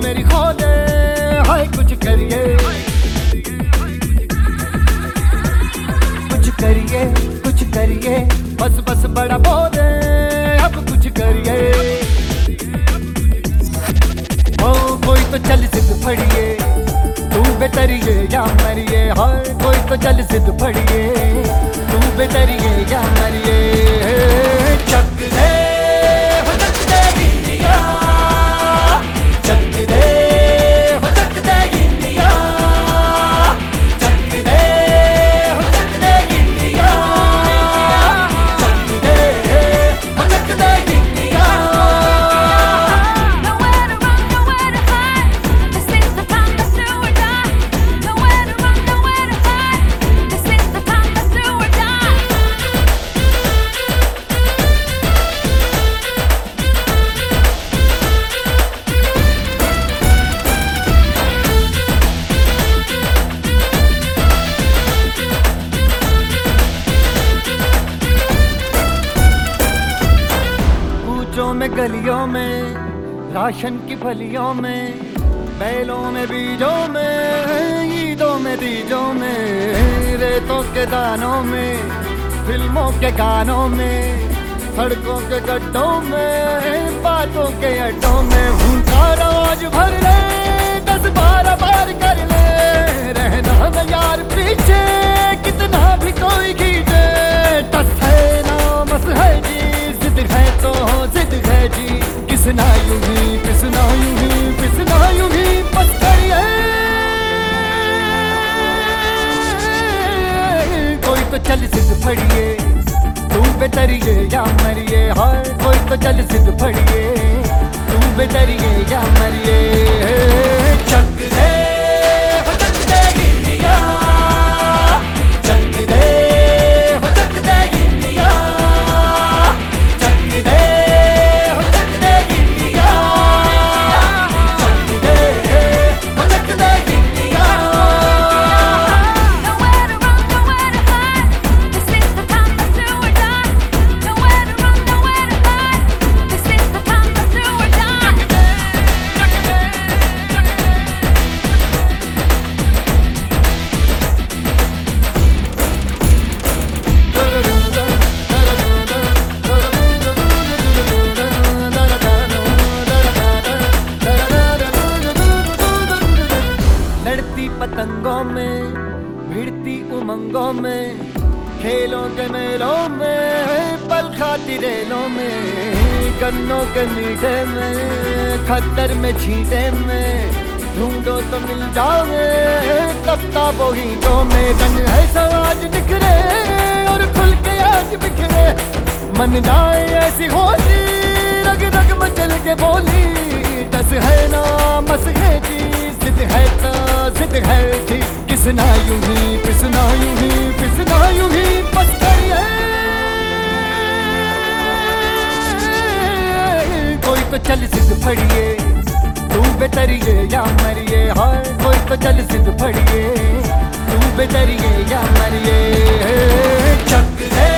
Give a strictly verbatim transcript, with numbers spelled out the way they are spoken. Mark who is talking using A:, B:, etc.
A: मेरी खोले, हाय कुछ करिए, कुछ करिए, कुछ करिए, बस बस बड़ा बोले, अब कुछ करिए। ओ कोई तो चल सिद्ध फड़िए, तू बेतरिए या मरिए, हाय कोई तो चल सिद्ध फड़िए, तू बेतरिए या मरिए। चक दे हो चक दे इंडिया, चक दे हो चक दे इंडिया, चक दे हो चक दे इंडिया, चक दे हो चक दे India.
B: Nowhere to run, nowhere to hide. This is the time, let's do or die. Nowhere to run, nowhere to hide. This is the time, let's do or die.
A: कूचों में गलियों में, राशन की फलियों में, बैलों में बीजों में, ईदों में तीजों में, रेतों के दानों में, फिल्मों के गानों में, सड़कों के गड्ढों में, बातों के अड्डों में, भूखा रोज भर ले, दस बारह बार कर ले, रहना न यार पीछे, कितना भी कोई खींचे, टस है ना मस है जी, जिद है तो जिद है जी, किसना यूं ही पिसना यूं ही पिसना यूं ही बस करिए। कोई तो चल सिद्ध फड़िए, तू बेतरिए या मरिए, हाय कोई तो चल सिद्ध फड़िए, तू बेतरिए या मरिए। चक दे हो चक दे इंडिया, चक दे हो चक दे इंडिया, चक दे हो चक दे इंडिया, चक दे हो चक दे India.
B: Nowhere to run, nowhere to hide. This is the time, let's do or die. Nowhere to run, nowhere to hide. This is the time, let's do or die.
A: लड़ती पतंगों में, भिड़ती उमंगों में, खेलों के मेलों में, पल खाती रेलों में, गन्नों के मीठे में, खद्दर में छींटे में, ढूंढो तो मिल जाओगे, तफ्ताबों हीटों में, रंग है समाज निखरे और खुल के आज बिखरे, मन जाए ऐसी होली, रग रग मचल के बोली, दस है ना मस है जी, जिद है तो जिद है जी, किसना यूं ही पिसना यूं ही पिसना यूं ही बस करिए। कोई तो चल सिद्ध फड़िए, तू बेतरिए या मरिए, हाय कोई तो चल सिद्ध फड़िए, तू बेतरिए या मरिए। चक दे